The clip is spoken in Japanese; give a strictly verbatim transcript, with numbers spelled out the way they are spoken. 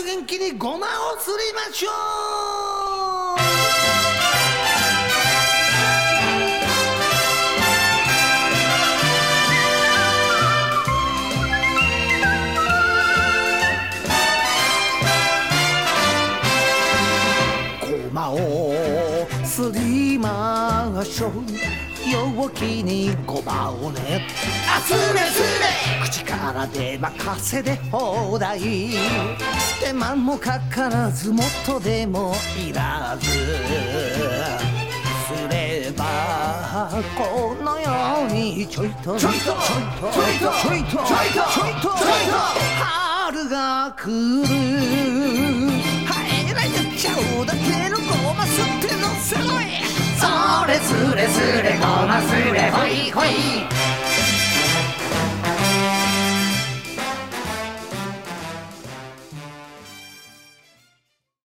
元気にごまをすりましょう。ごまをすりましょう。陽気にごまをね、あすれすれ口から出任せで放題。手間もかからずもっとでもいらず、すればこのようにちょいとちょいとちょいとちょいとちょいとちょいとちょいと春が来る。はいらやっちゃうだけのごますってのせろい。それすれすれごますれほいほい。